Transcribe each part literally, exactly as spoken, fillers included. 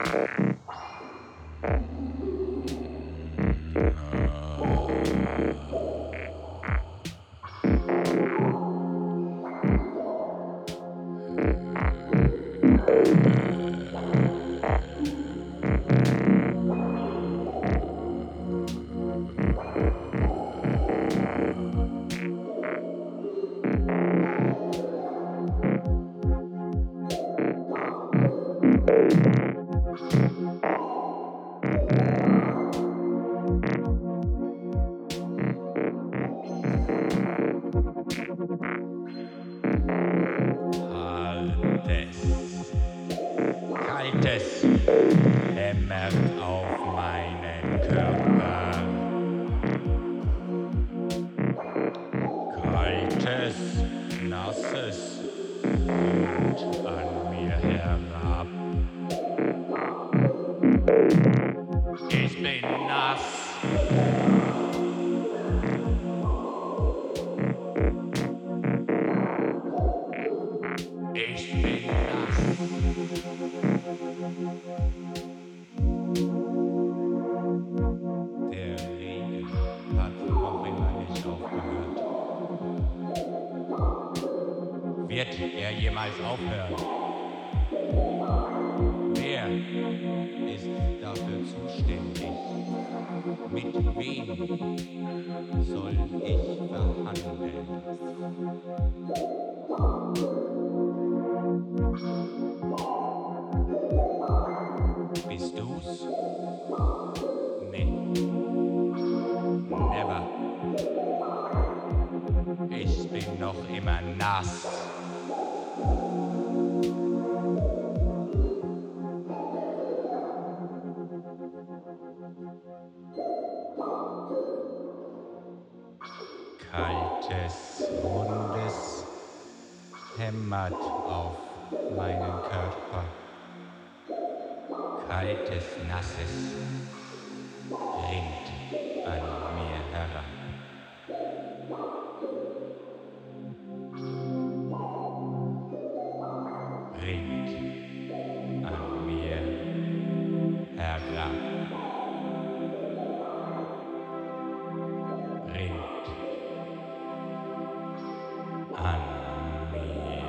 Hartes, kaltes hämmert auf meinen Körper. Kaltes, nasses rinnt an mir herab. Ich bin nass. Ich bin nass. Der Regen hat noch immer nicht aufgehört. Wird er jemals aufhören? Wer ist dafür zuständig? Mit wem soll ich verhandeln? Bist du's? Nee. Never. Ich bin noch immer nass. Kaltes, rundes hämmert auf meinen Körper. Kaltes, nasses rinnt an mir herab. Rinnt an mir herab. Rinnt an mir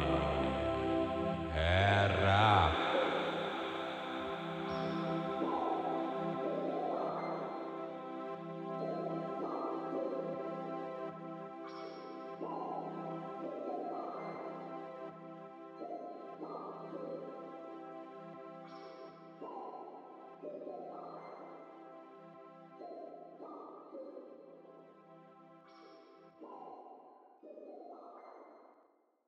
herab.